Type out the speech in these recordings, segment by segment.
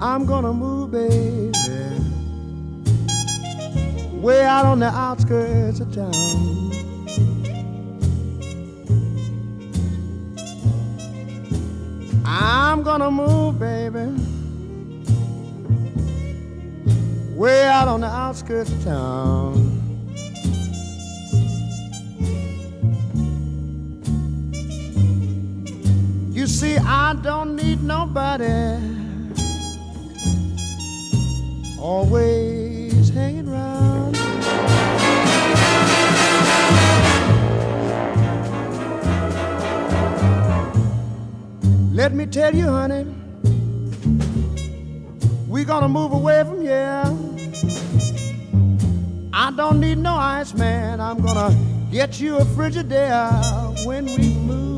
I'm gonna move, baby, way out on the outskirts of town. I'm gonna move, baby, way out on the outskirts of town. You see, I don't need nobody always hanging around. Let me tell you, honey, we gonna move away from here. I don't need no ice, man. I'm gonna get you a Frigidaire when we move.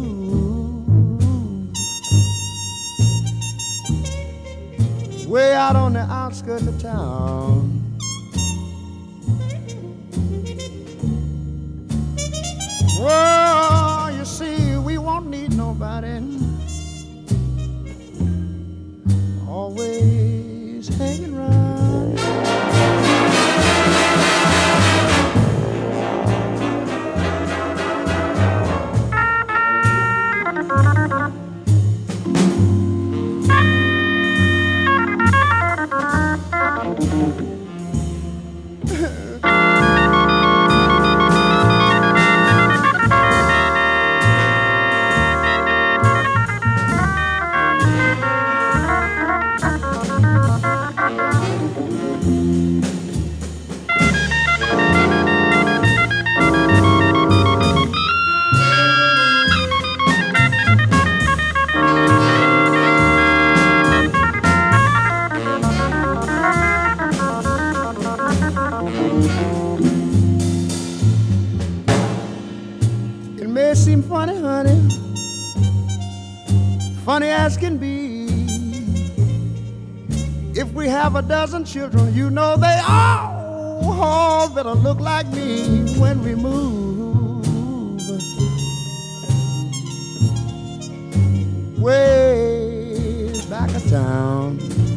Way out on the outskirts of town. Well, you see, we won't need nobody always hanging around. It may seem funny, honey, funny as can be. If we have a dozen children, you know they all better look like me when we move way back of town.